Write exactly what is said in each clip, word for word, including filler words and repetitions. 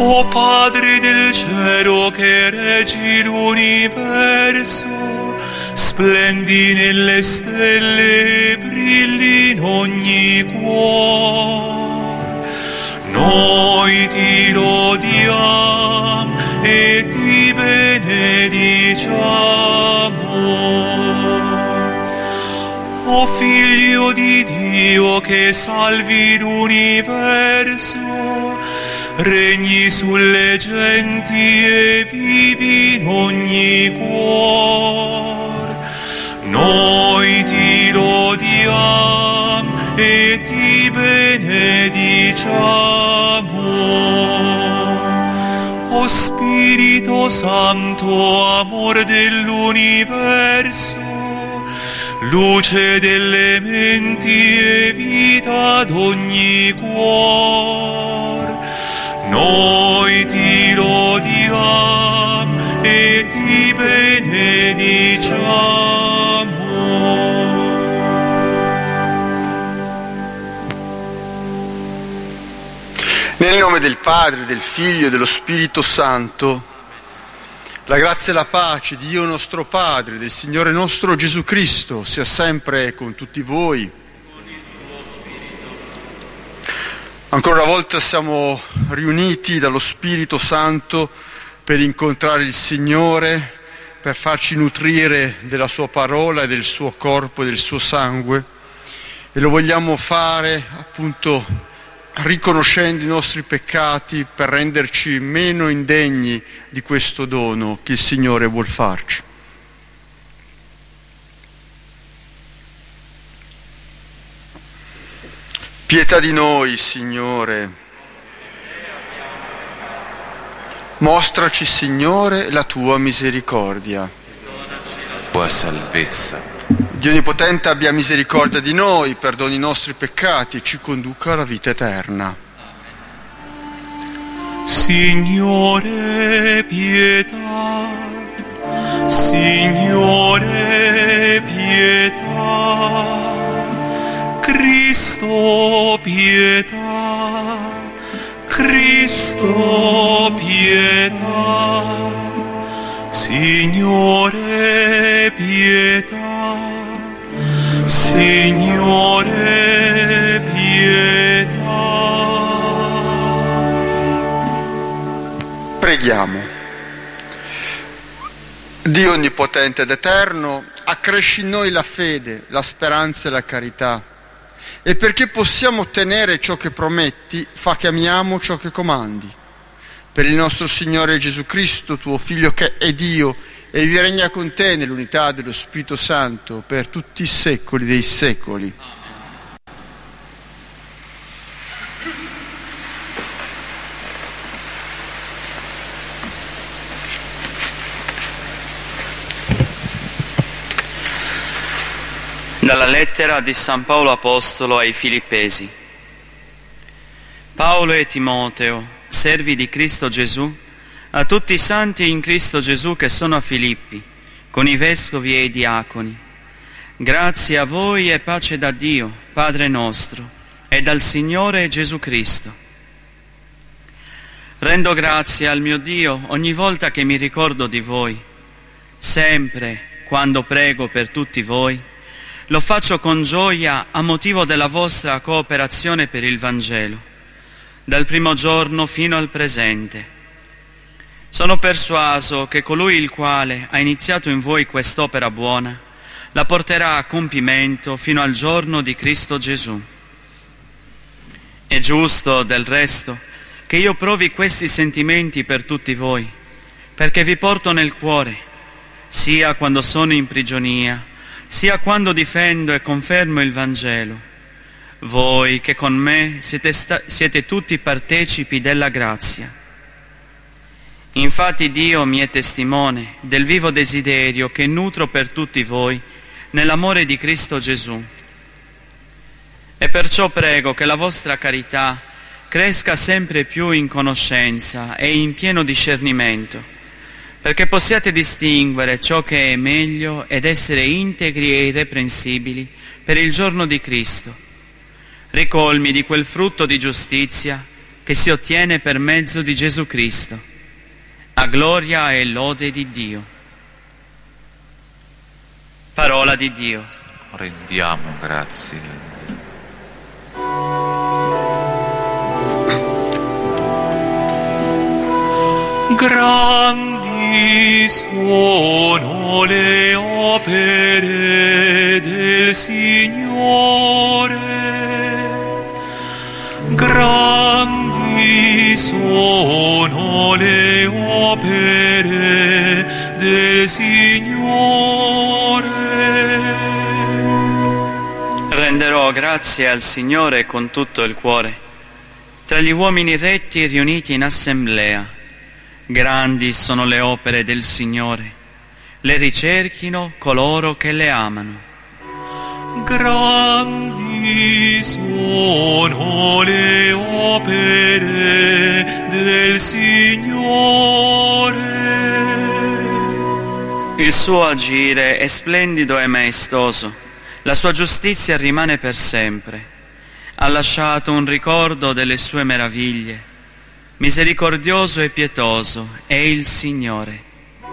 O Padre del cielo che reggi l'universo, splendi nelle stelle, brilli in ogni cuore. Noi ti lodiamo e ti benediciamo. O Figlio di Dio che salvi l'universo, regni sulle genti e vivi in ogni cuore. Noi ti lodiamo e ti benediciamo. O Spirito Santo, amor dell'universo, luce delle menti e vita ad ogni cuore, noi ti lodiamo e ti benediciamo. Nel nome del Padre, del Figlio e dello Spirito Santo, la grazia e la pace di Dio nostro Padre, del Signore nostro Gesù Cristo, sia sempre con tutti voi. Ancora una volta siamo riuniti dallo Spirito Santo per incontrare il Signore, per farci nutrire della Sua parola e del Suo corpo e del Suo sangue, e lo vogliamo fare appunto riconoscendo i nostri peccati per renderci meno indegni di questo dono che il Signore vuol farci. Pietà di noi, Signore. Mostraci, Signore, la tua misericordia. Tua salvezza. Dio Onnipotente abbia misericordia di noi, perdoni i nostri peccati e ci conduca alla vita eterna. Signore, pietà. Signore, pietà. Cristo, pietà. Cristo, pietà. Signore, pietà. Signore, pietà. Preghiamo. Dio Onnipotente ed Eterno, accresci in noi la fede, la speranza e la carità, e perché possiamo ottenere ciò che prometti, fa che amiamo ciò che comandi. Per il nostro Signore Gesù Cristo, tuo Figlio che è Dio, e vi regna con te nell'unità dello Spirito Santo per tutti i secoli dei secoli. Dalla lettera di San Paolo Apostolo ai Filippesi. Paolo e Timoteo, servi di Cristo Gesù, a tutti i santi in Cristo Gesù che sono a Filippi, con i vescovi e i diaconi. Grazie a voi e pace da Dio, Padre nostro, e dal Signore Gesù Cristo. Rendo grazie al mio Dio ogni volta che mi ricordo di voi. Sempre, quando prego per tutti voi, lo faccio con gioia a motivo della vostra cooperazione per il Vangelo, dal primo giorno fino al presente. Sono persuaso che colui il quale ha iniziato in voi quest'opera buona la porterà a compimento fino al giorno di Cristo Gesù. È giusto, del resto, che io provi questi sentimenti per tutti voi, perché vi porto nel cuore, sia quando sono in prigionia, sia quando difendo e confermo il Vangelo. Voi che con me siete, sta- siete tutti partecipi della grazia. Infatti Dio mi è testimone del vivo desiderio che nutro per tutti voi nell'amore di Cristo Gesù. E perciò prego che la vostra carità cresca sempre più in conoscenza e in pieno discernimento, perché possiate distinguere ciò che è meglio ed essere integri e irreprensibili per il giorno di Cristo, ricolmi di quel frutto di giustizia che si ottiene per mezzo di Gesù Cristo, a gloria e lode di Dio. Parola di Dio. Rendiamo grazie. Grandi sono le opere del Signore, grandi sono le opere del Signore. Renderò grazie al Signore con tutto il cuore, tra gli uomini retti riuniti in assemblea. Grandi sono le opere del Signore, le ricerchino coloro che le amano. Grandi sono le opere del Signore. Il suo agire è splendido e maestoso, la sua giustizia rimane per sempre. Ha lasciato un ricordo delle sue meraviglie. Misericordioso e pietoso è il Signore.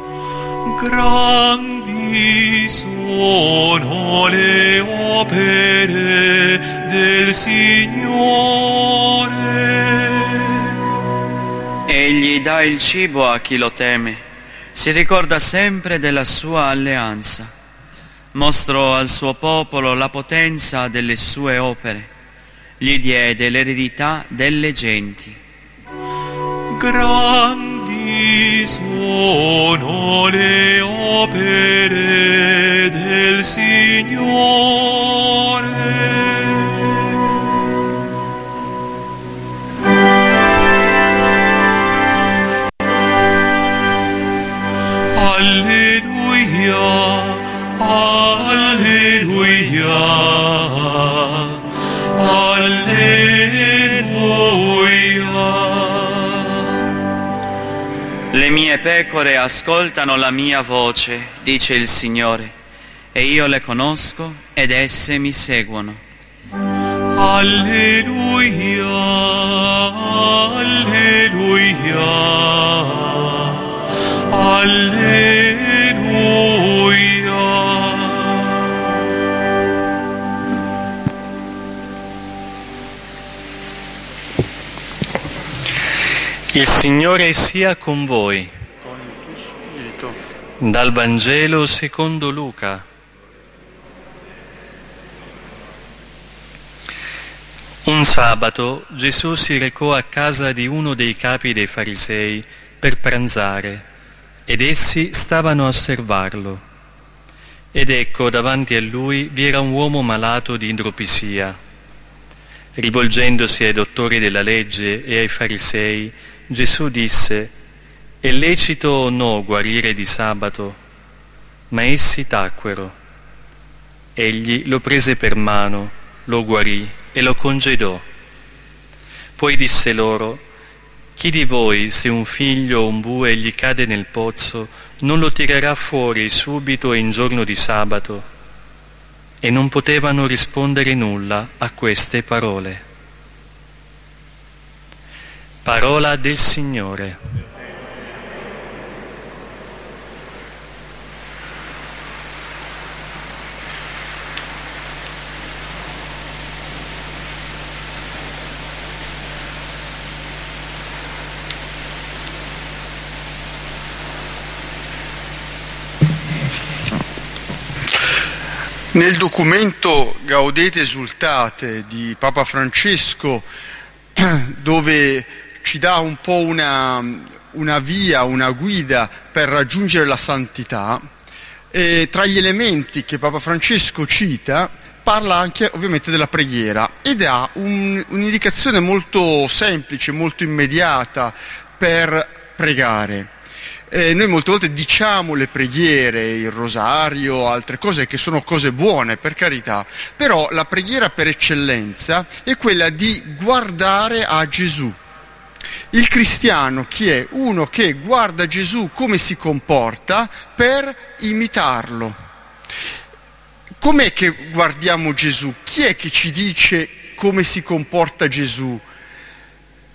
Grandi sono le opere del Signore. Egli dà il cibo a chi lo teme, si ricorda sempre della sua alleanza. Mostrò al suo popolo la potenza delle sue opere, gli diede l'eredità delle genti. Grandi sono le opere del Signore. Alleluia, alleluia, alleluia. Le mie pecore ascoltano la mia voce, dice il Signore, e io le conosco ed esse mi seguono. Alleluia, alleluia, alleluia. Il Signore sia con voi. Con il tuo spirito. Dal Vangelo secondo Luca. Un sabato Gesù si recò a casa di uno dei capi dei farisei per pranzare, ed essi stavano a osservarlo. Ed ecco, davanti a lui vi era un uomo malato di idropisia. Rivolgendosi ai dottori della legge e ai farisei, Gesù disse: «È lecito o no guarire di sabato?» Ma essi tacquero. Egli lo prese per mano, lo guarì e lo congedò. Poi disse loro: «Chi di voi, se un figlio o un bue gli cade nel pozzo, non lo tirerà fuori subito e in giorno di sabato?» E non potevano rispondere nulla a queste parole. Parola del Signore. Nel documento Gaudete Esultate di Papa Francesco, dove ci dà un po' una, una via, una guida per raggiungere la santità, e tra gli elementi che Papa Francesco cita parla anche ovviamente della preghiera ed ha un, un'indicazione molto semplice, molto immediata per pregare. Eh, noi molte volte diciamo le preghiere, il rosario, altre cose che sono cose buone, per carità, però la preghiera per eccellenza è quella di guardare a Gesù. Il cristiano chi è? Uno che guarda Gesù come si comporta per imitarlo. Com'è che guardiamo Gesù? Chi è che ci dice come si comporta Gesù?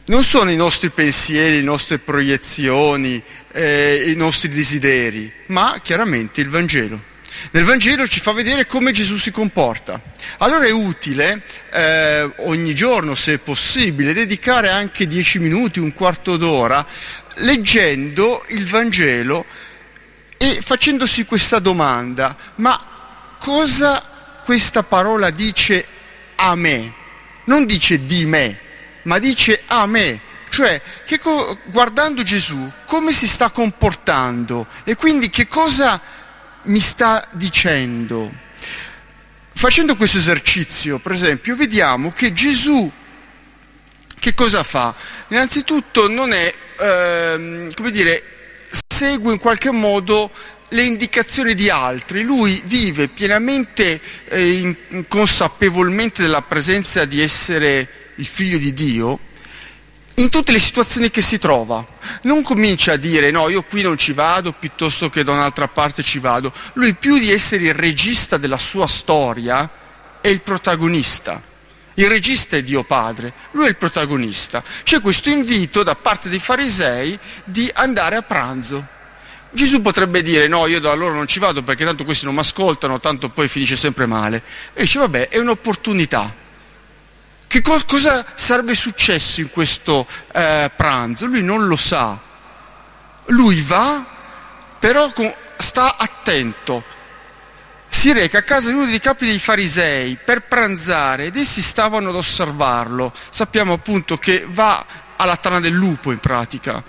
non sono i nostri pensieri, le nostre proiezioni, eh, i nostri desideri, ma chiaramente il Vangelo. Nel Vangelo ci fa vedere come Gesù si comporta. Allora è utile eh, ogni giorno, se è possibile, dedicare anche dieci minuti, un quarto d'ora, leggendo il Vangelo e facendosi questa domanda: ma cosa questa parola dice a me? Non dice di me, ma dice a me. Cioè, che co- guardando Gesù, come si sta comportando e quindi che cosa mi sta dicendo. Facendo questo esercizio, per esempio, vediamo che Gesù che cosa fa? Innanzitutto non è, ehm, come dire, segue in qualche modo le indicazioni di altri. Lui vive pienamente, eh, consapevolmente della presenza di essere il figlio di Dio in tutte le situazioni che si trova. Non comincia a dire no, io qui non ci vado piuttosto che da un'altra parte ci vado. Lui, più di essere il regista della sua storia, è il protagonista. Il regista è Dio Padre, lui è il protagonista. C'è questo invito da parte dei farisei di andare a pranzo. Gesù potrebbe dire no, io da loro non ci vado perché tanto questi non mi ascoltano, tanto poi finisce sempre male. E dice vabbè, è un'opportunità. Che co- cosa sarebbe successo in questo eh, pranzo? Lui non lo sa. Lui va, però con, sta attento. Si reca a casa di uno dei capi dei farisei per pranzare ed essi stavano ad osservarlo. Sappiamo appunto che va alla tana del lupo in pratica.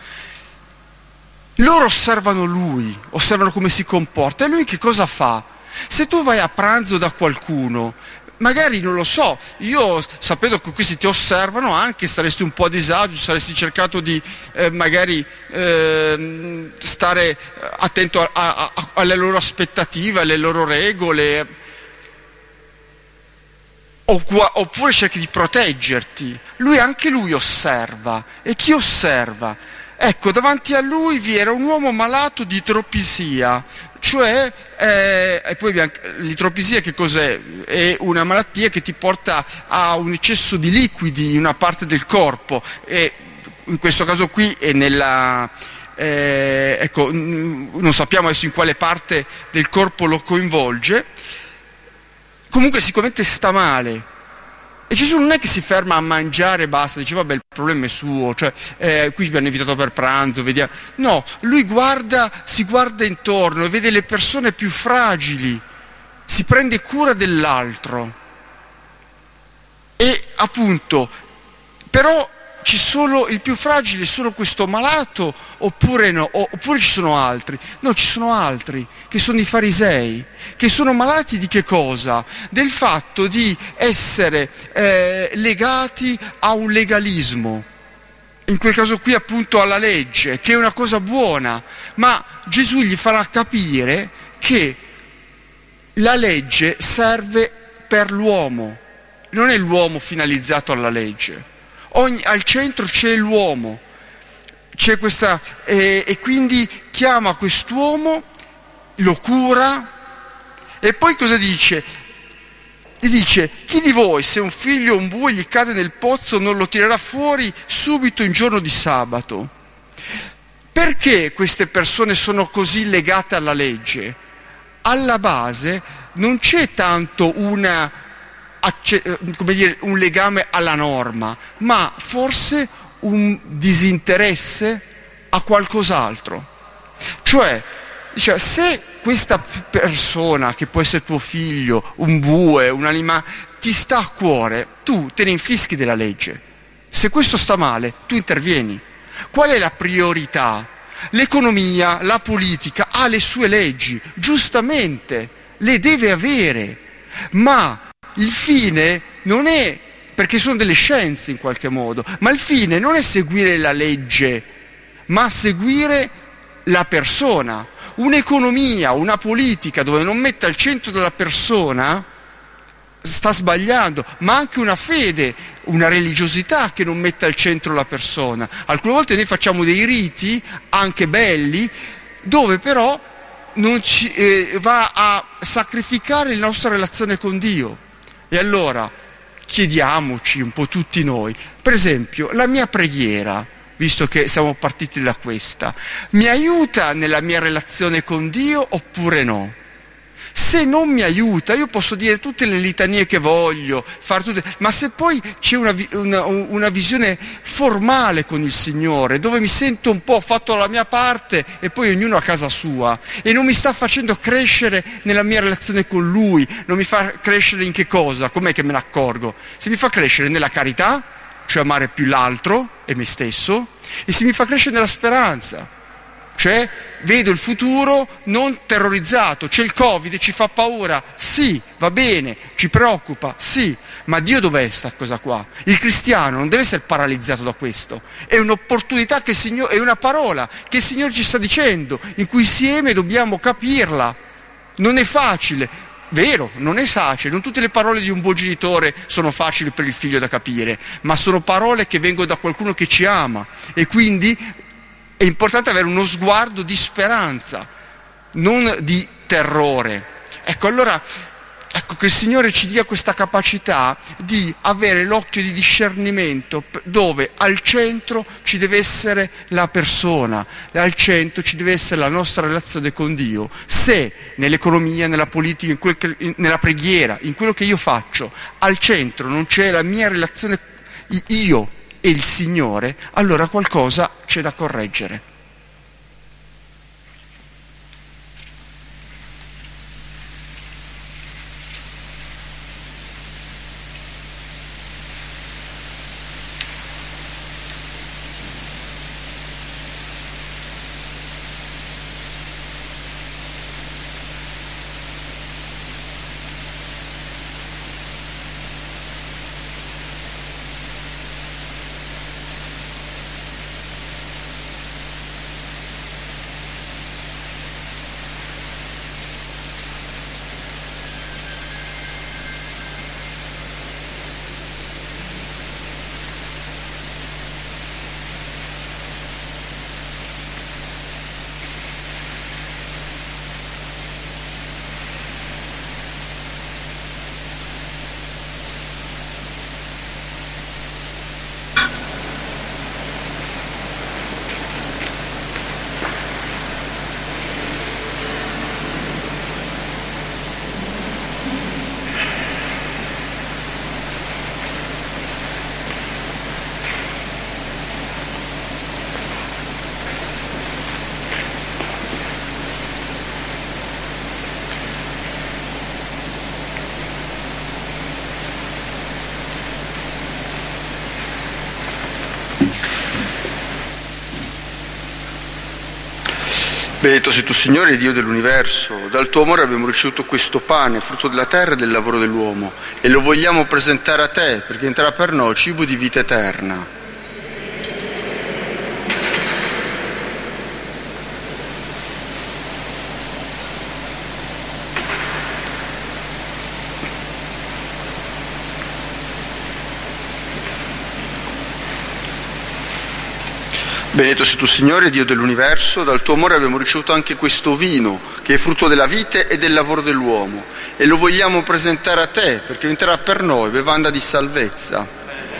Loro osservano lui, osservano come si comporta. E lui che cosa fa? Se tu vai a pranzo da qualcuno, magari non lo so, io sapendo che questi ti osservano anche saresti un po' a disagio, saresti cercato di eh, magari eh, stare attento a, a, a, alle loro aspettative, alle loro regole, oppure cerchi di proteggerti. Lui, anche lui osserva. E chi osserva? Ecco, davanti a lui vi era un uomo malato di idropisia, cioè, eh, e poi l'idropisia che cos'è? È una malattia che ti porta a un eccesso di liquidi in una parte del corpo, e in questo caso qui è nella, eh, ecco, non sappiamo adesso in quale parte del corpo lo coinvolge, comunque sicuramente sta male. E Gesù non è che si ferma a mangiare e basta, dice vabbè il problema è suo, cioè eh, qui mi hanno invitato per pranzo, vediamo. No, lui guarda, si guarda intorno e vede le persone più fragili, si prende cura dell'altro. E appunto, però ci sono il più fragile, solo questo malato, oppure no, oppure ci sono altri? No, ci sono altri, che sono i farisei, che sono malati di che cosa? Del fatto di essere eh, legati a un legalismo, in quel caso qui appunto alla legge, che è una cosa buona, ma Gesù gli farà capire che la legge serve per l'uomo, non è l'uomo finalizzato alla legge. Ogni, al centro c'è l'uomo, c'è questa, eh, e quindi chiama quest'uomo, lo cura, e poi cosa dice? Gli dice: chi di voi, se un figlio o un bue gli cade nel pozzo, non lo tirerà fuori subito in giorno di sabato? Perché queste persone sono così legate alla legge? Alla base non c'è tanto una come dire, un legame alla norma, ma forse un disinteresse a qualcos'altro. Cioè, cioè se questa persona, che può essere tuo figlio, un bue, un animale, ti sta a cuore, tu te ne infischi della legge. Se questo sta male, tu intervieni. Qual è la priorità? L'economia, la politica ha le sue leggi, giustamente, le deve avere, ma il fine non è, perché sono delle scienze in qualche modo, ma il fine non è seguire la legge, ma seguire la persona. Un'economia, una politica dove non mette al centro della persona sta sbagliando, ma anche una fede, una religiosità che non mette al centro la persona. Alcune volte noi facciamo dei riti, anche belli, dove però non ci, eh, va a sacrificare la nostra relazione con Dio. E allora chiediamoci un po' tutti noi. Per esempio, la mia preghiera, visto che siamo partiti da questa, mi aiuta nella mia relazione con Dio oppure no? Se non mi aiuta, io posso dire tutte le litanie che voglio, fare tutte, ma se poi c'è una, una, una visione formale con il Signore, dove mi sento un po' fatto la mia parte e poi ognuno a casa sua, e non mi sta facendo crescere nella mia relazione con Lui, non mi fa crescere in che cosa? Com'è che me ne accorgo? Se mi fa crescere nella carità, cioè amare più l'altro e me stesso, e se mi fa crescere nella speranza, cioè vedo il futuro non terrorizzato. C'è il Covid, ci fa paura, sì, va bene, ci preoccupa, sì, ma Dio dov'è sta cosa qua? Il cristiano non deve essere paralizzato da questo, è un'opportunità che il Signore, è una parola che il Signore ci sta dicendo, in cui insieme dobbiamo capirla. Non è facile, vero, non è facile, non tutte le parole di un buon genitore sono facili per il figlio da capire, ma sono parole che vengono da qualcuno che ci ama, e quindi è importante avere uno sguardo di speranza, non di terrore. Ecco, allora, ecco che il Signore ci dia questa capacità di avere l'occhio di discernimento, dove al centro ci deve essere la persona, al centro ci deve essere la nostra relazione con Dio. Se nell'economia, nella politica, in quel che, in, nella preghiera, in quello che io faccio, al centro non c'è la mia relazione io e il Signore, allora qualcosa c'è da correggere. Benedetto sei tu, Signore, Dio dell'universo. Dal tuo amore abbiamo ricevuto questo pane, frutto della terra e del lavoro dell'uomo, e lo vogliamo presentare a te, perché diventerà per noi cibo di vita eterna. Benedetto sei tu, Signore, Dio dell'universo, dal tuo amore abbiamo ricevuto anche questo vino, che è frutto della vite e del lavoro dell'uomo, e lo vogliamo presentare a te, perché diventerà per noi bevanda di salvezza.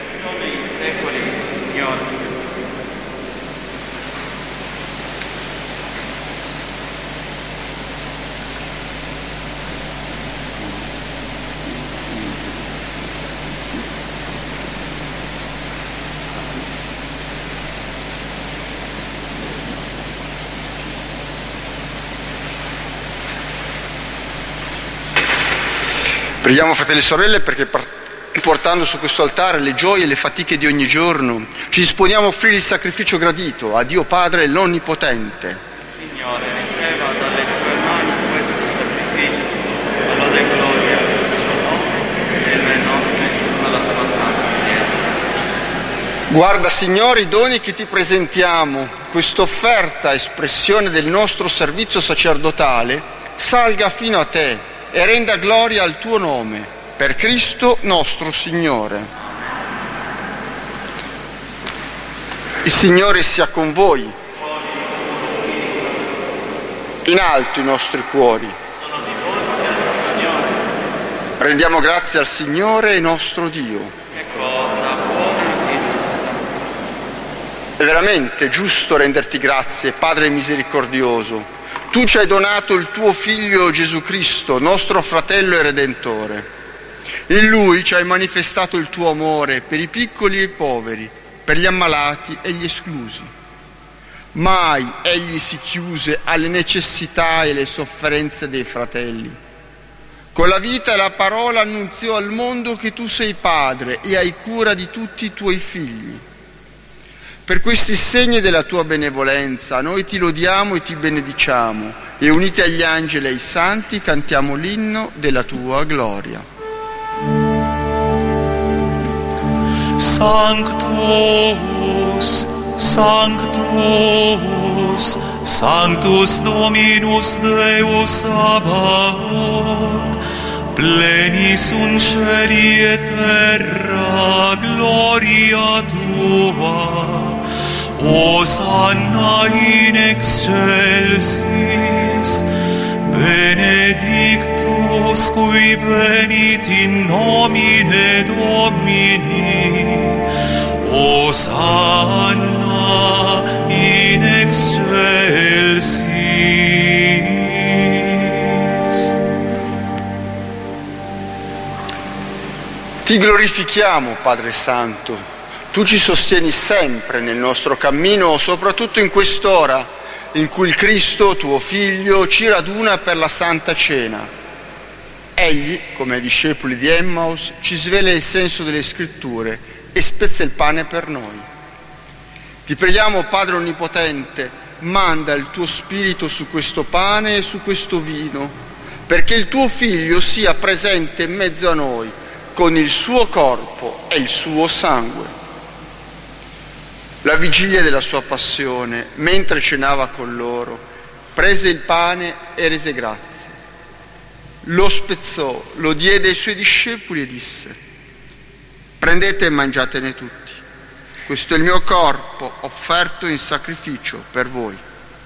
Preghiamo, fratelli e sorelle, perché portando su questo altare le gioie e le fatiche di ogni giorno, ci disponiamo a offrire il sacrificio gradito a Dio Padre l'Onnipotente. Signore, riceva dalle tue mani questo sacrificio, alla lode e gloria del suo nome e le nostre alla sua santa Chiesa. Guarda, Signore, i doni che ti presentiamo, questa offerta, espressione del nostro servizio sacerdotale, salga fino a te e renda gloria al tuo nome, per Cristo nostro Signore. Il Signore sia con voi. In alto i nostri cuori. Rendiamo grazie al Signore nostro Dio. Che cosa buona e giusta. È veramente giusto renderti grazie, Padre misericordioso. Tu ci hai donato il tuo Figlio Gesù Cristo, nostro fratello e Redentore. In Lui ci hai manifestato il tuo amore per i piccoli e i poveri, per gli ammalati e gli esclusi. Mai Egli si chiuse alle necessità e alle sofferenze dei fratelli. Con la vita e la parola annunziò al mondo che tu sei Padre e hai cura di tutti i tuoi figli. Per questi segni della tua benevolenza noi ti lodiamo e ti benediciamo e uniti agli angeli e ai santi cantiamo l'inno della tua gloria. Sanctus, Sanctus, Sanctus Dominus Deus Sabaoth, pleni sunt cieli et terra gloria tua. Hosanna in excelsis, benedictus qui venit in nomine Domini. Hosanna in excelsis. Ti glorifichiamo, Padre Santo. Tu ci sostieni sempre nel nostro cammino, soprattutto in quest'ora in cui il Cristo, tuo Figlio, ci raduna per la Santa Cena. Egli, come ai discepoli di Emmaus, ci svela il senso delle Scritture e spezza il pane per noi. Ti preghiamo, Padre Onnipotente, manda il tuo Spirito su questo pane e su questo vino, perché il tuo Figlio sia presente in mezzo a noi, con il suo corpo e il suo sangue. La vigilia della sua passione, mentre cenava con loro, prese il pane e rese grazie. Lo spezzò, lo diede ai suoi discepoli e disse: prendete e mangiatene tutti. Questo è il mio corpo offerto in sacrificio per voi.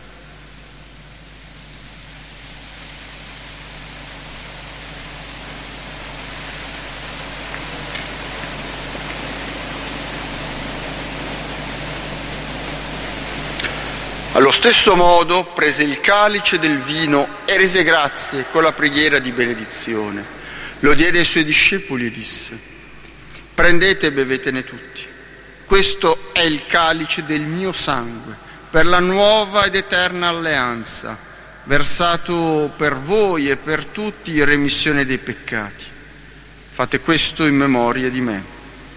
Allo stesso modo prese il calice del vino e rese grazie con la preghiera di benedizione. Lo diede ai suoi discepoli e disse: prendete e bevetene tutti. Questo è il calice del mio sangue, per la nuova ed eterna alleanza, versato per voi e per tutti in remissione dei peccati. Fate questo in memoria di me.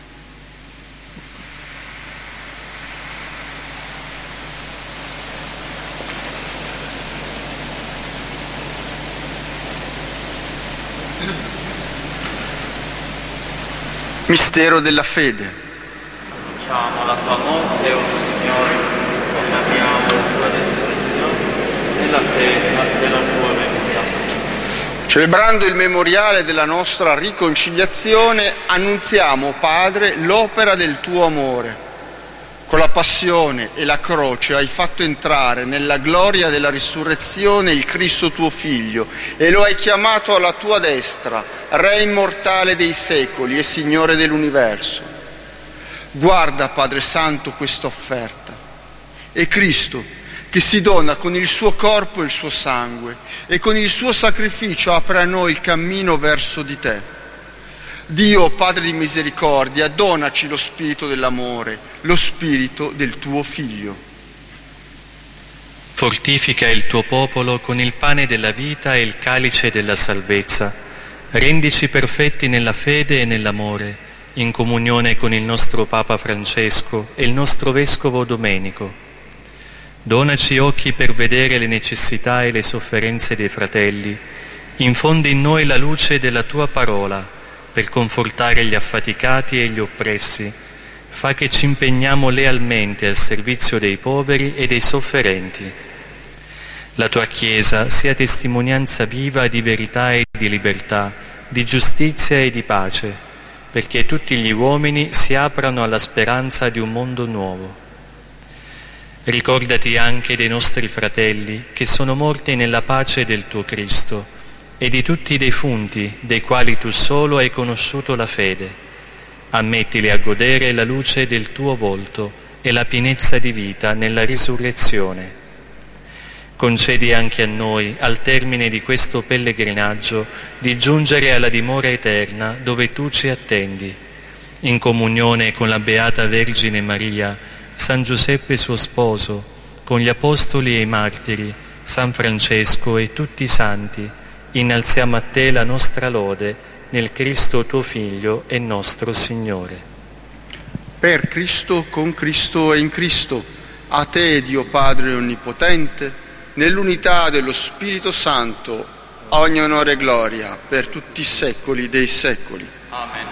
Mistero della fede. Annunciamo la tua morte, o Signore, proclamiamo la tua resurrezione nell'attesa della tua venuta. Celebrando il memoriale della nostra riconciliazione, annunziamo, Padre, l'opera del tuo amore. Con la passione e la croce hai fatto entrare nella gloria della risurrezione il Cristo tuo Figlio e lo hai chiamato alla tua destra, Re immortale dei secoli e Signore dell'universo. Guarda, Padre Santo, questa offerta. È Cristo che si dona con il suo corpo e il suo sangue e con il suo sacrificio apre a noi il cammino verso di te. Dio, Padre di misericordia, donaci lo spirito dell'amore, lo spirito del tuo Figlio. Fortifica il tuo popolo con il pane della vita e il calice della salvezza. Rendici perfetti nella fede e nell'amore, in comunione con il nostro Papa Francesco e il nostro Vescovo Domenico. Donaci occhi per vedere le necessità e le sofferenze dei fratelli. Infondi in noi la luce della tua parola, per confortare gli affaticati e gli oppressi. Fa che ci impegniamo lealmente al servizio dei poveri e dei sofferenti. La tua Chiesa sia testimonianza viva di verità e di libertà, di giustizia e di pace, perché tutti gli uomini si aprano alla speranza di un mondo nuovo. Ricordati anche dei nostri fratelli che sono morti nella pace del tuo Cristo e di tutti i defunti dei quali tu solo hai conosciuto la fede. Ammettili a godere la luce del tuo volto e la pienezza di vita nella risurrezione. Concedi anche a noi, al termine di questo pellegrinaggio, di giungere alla dimora eterna dove tu ci attendi, in comunione con la Beata Vergine Maria, San Giuseppe suo sposo, con gli Apostoli e i Martiri, San Francesco e tutti i santi. Innalziamo a te la nostra lode nel Cristo tuo Figlio e nostro Signore. Per Cristo, con Cristo e in Cristo, a te, Dio Padre Onnipotente, nell'unità dello Spirito Santo, ogni onore e gloria per tutti i secoli dei secoli. Amen.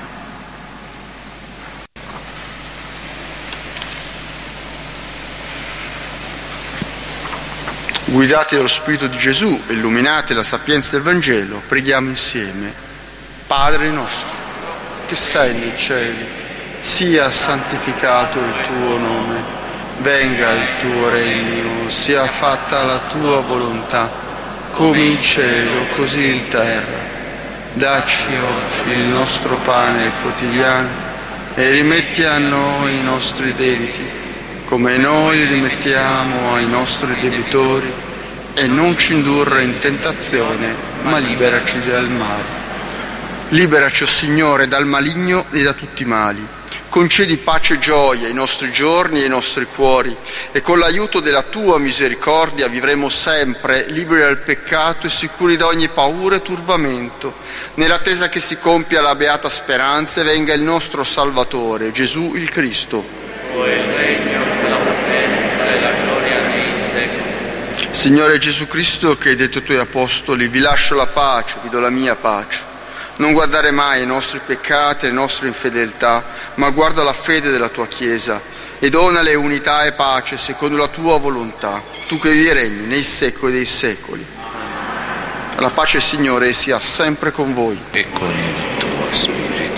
Guidati dallo Spirito di Gesù, illuminati dalla sapienza del Vangelo, preghiamo insieme. Padre nostro, che sei nei cieli, sia santificato il tuo nome, venga il tuo regno, sia fatta la tua volontà, come in cielo, così in terra. Dacci oggi il nostro pane quotidiano e rimetti a noi i nostri debiti, come noi rimettiamo ai nostri debitori, e non ci indurre in tentazione, ma liberaci dal male. Liberaci, o Signore, dal maligno e da tutti i mali. Concedi pace e gioia ai nostri giorni e ai nostri cuori, e con l'aiuto della tua misericordia vivremo sempre liberi dal peccato e sicuri da ogni paura e turbamento, nell'attesa che si compia la beata speranza e venga il nostro Salvatore, Gesù il Cristo. Poi il regno, la potenza e la gloria nei secoli. Signore Gesù Cristo, che hai detto ai tuoi apostoli, vi lascio la pace, vi do la mia pace. Non guardare mai ai nostri peccati e alle nostre infedeltà, ma guarda la fede della tua Chiesa e donale unità e pace secondo la tua volontà, tu che vivi e regni nei secoli dei secoli. La pace, Signore, sia sempre con voi. E con il tuo spirito.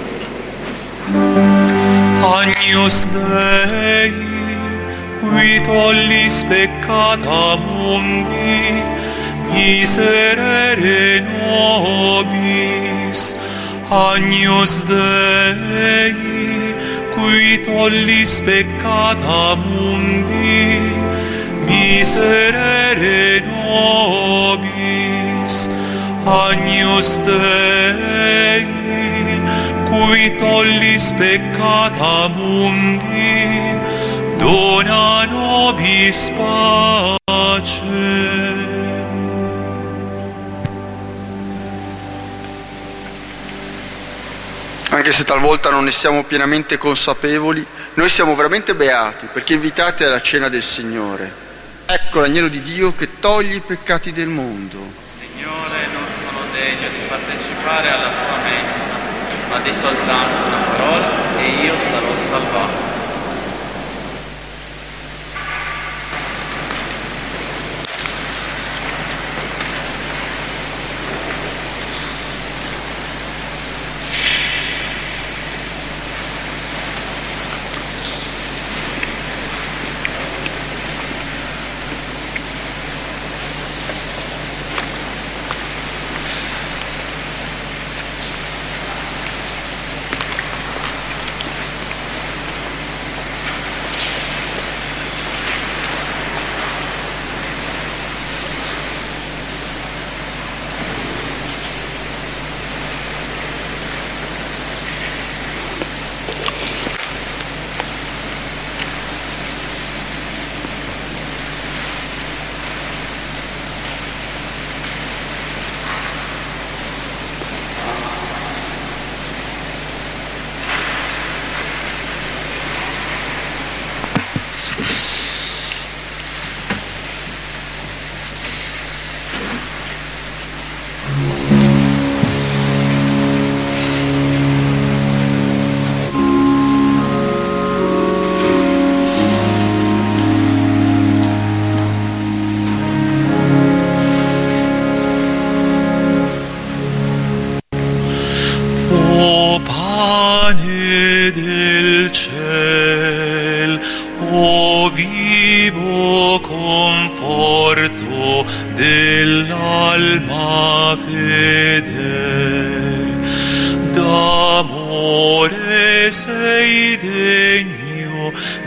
Agnus Dei, qui tollis peccata mundi, miserere nobis. Agnus Dei, qui tollis peccata mundi, miserere nobis. Agnus Dei, qui tollis peccata mundi, dona nobis pace. Anche se talvolta non ne siamo pienamente consapevoli, noi siamo veramente beati perché invitati alla cena del Signore. Ecco l'agnello di Dio che toglie i peccati del mondo. Signore, non sono degno di partecipare alla tua mensa, ma di soltanto una parola e io sarò salvato.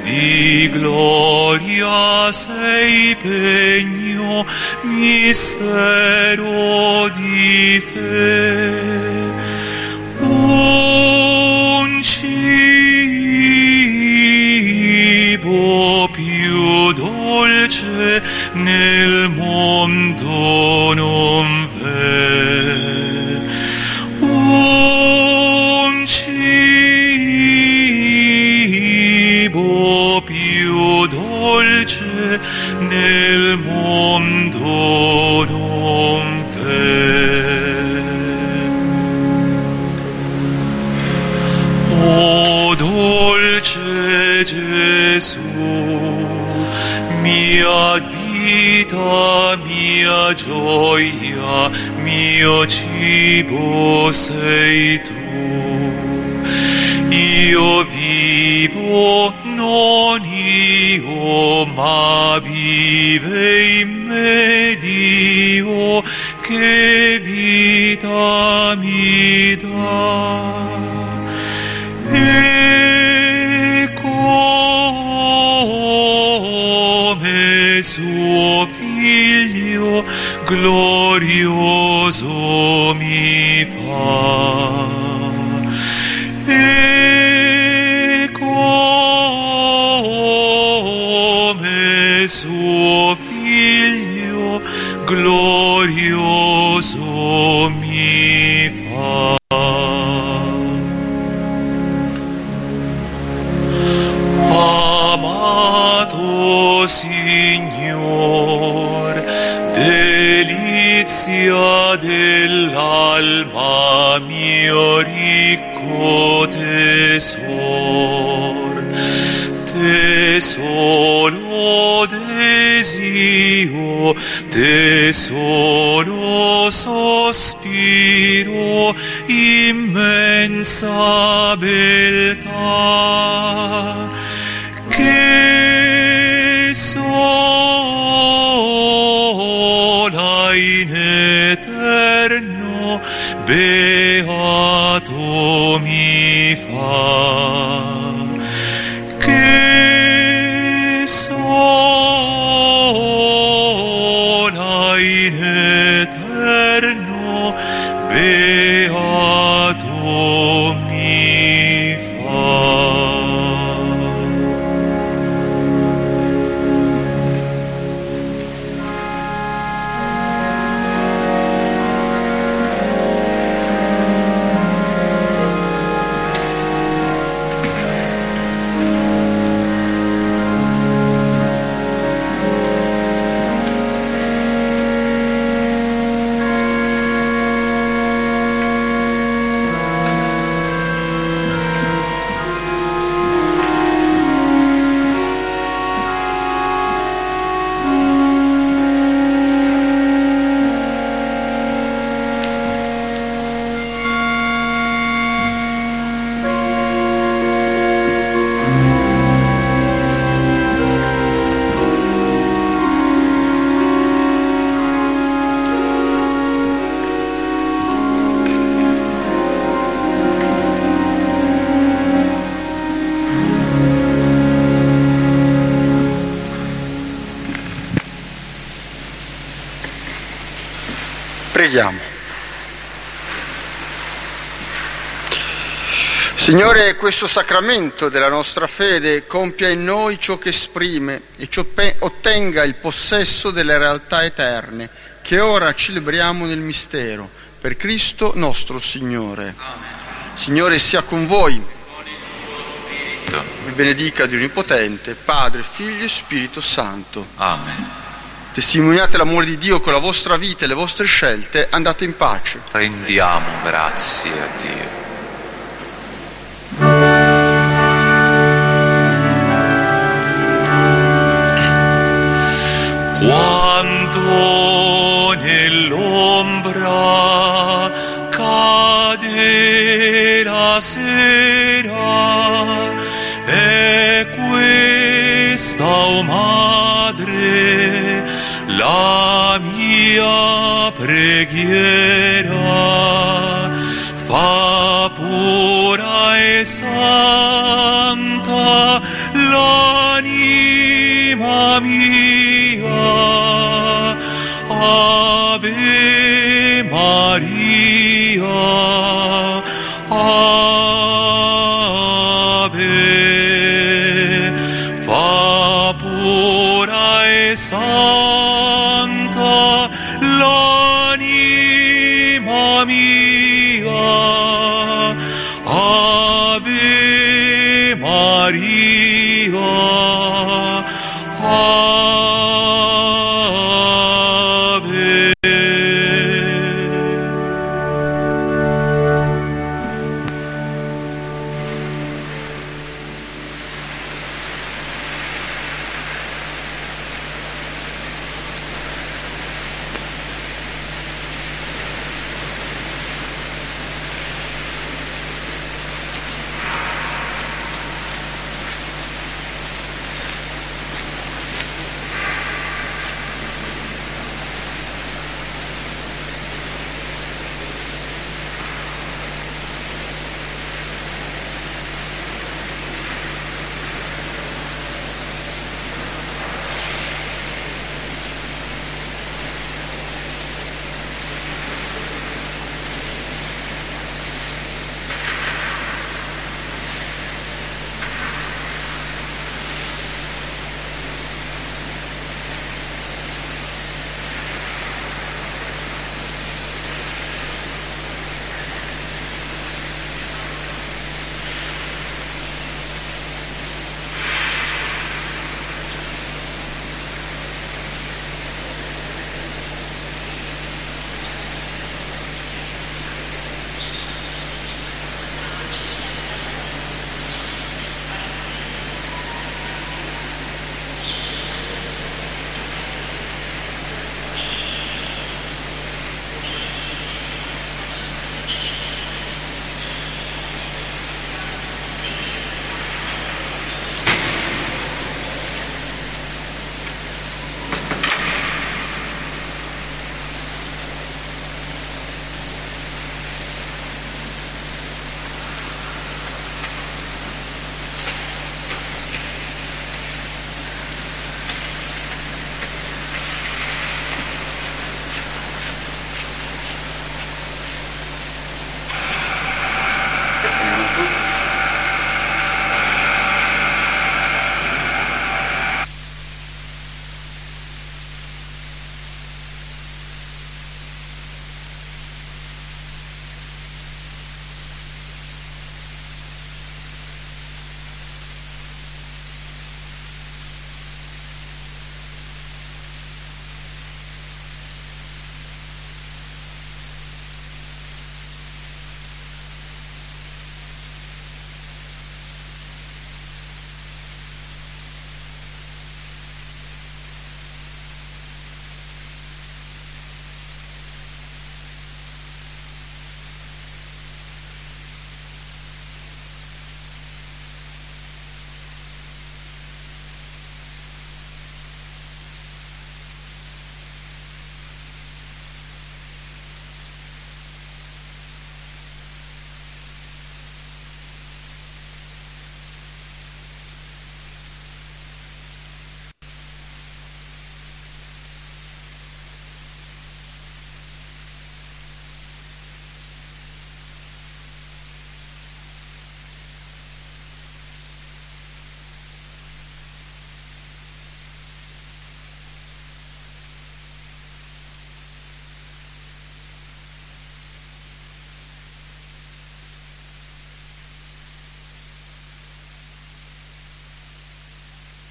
di gloria sei pegno, mistero di fede. Un cibo più dolce nel mondo non v'è. Un cibo più dolce nel mondo non v'è. O dolce Gesù, mia vita, mia gioia, mio cibo sei tu. Io vivo, non io, ma vive in me Dio, che vita mi dà. E come suo figlio glorioso mi fa. E come suo figlio glorioso mi fa. Amato Signor, delizia dell'alma, mio ricco tesor, te solo desio, te solo sospiro, immensa beltà, che sola in eterno beato mi fa, che sola in eterno beato mi fa. Preghiamo. Signore, questo sacramento della nostra fede compia in noi ciò che esprime e ciò pe- ottenga il possesso delle realtà eterne che ora celebriamo nel mistero, per Cristo nostro Signore. Amen. Signore sia con voi. Vi benedica Dio Onnipotente, Padre, Figlio e Spirito Santo. Amen. Testimoniate l'amore di Dio con la vostra vita e le vostre scelte, andate in pace. Rendiamo grazie a Dio. Quando nell'ombra cade la sera, è questa, o Madre, la mia preghiera, fa pura e santa la l'anima mia, Ave Maria, Ave, fa pura e santa l'anima mia, Ave Maria, Ave.